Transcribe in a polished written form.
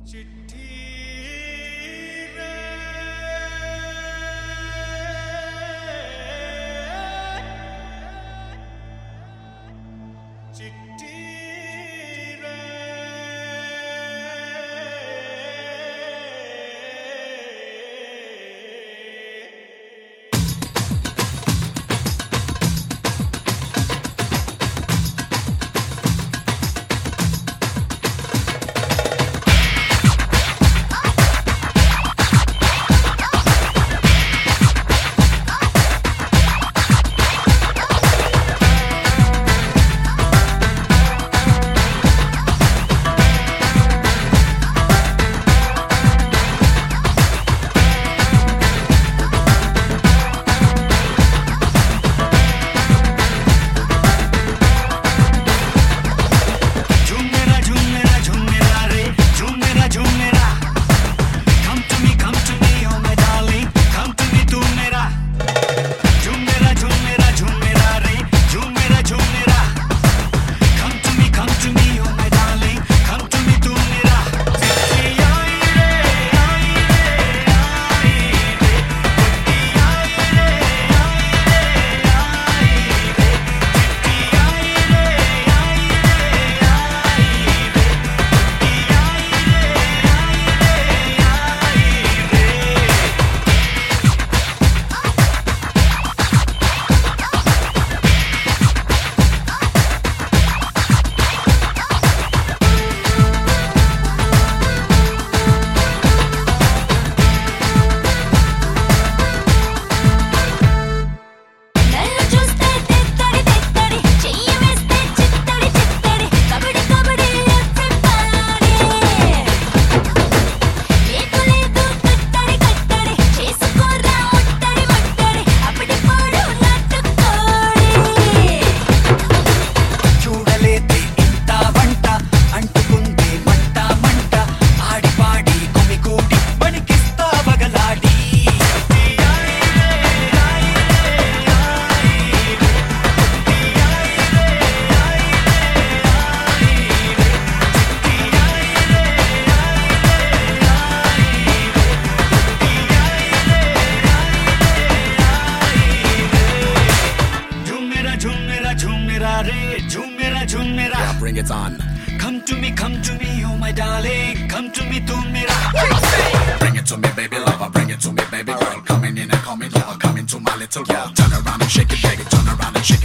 चिट्ठी रे चिट्ठी रे झूम मेरा Yeah, bring it on. come to me, oh my darling, come to me, tu mera. Bring it to me, baby lover. Bring it to me, baby girl. Coming in and coming over. Come into my little world. Turn around and shake it, baby. Turn around and shake it.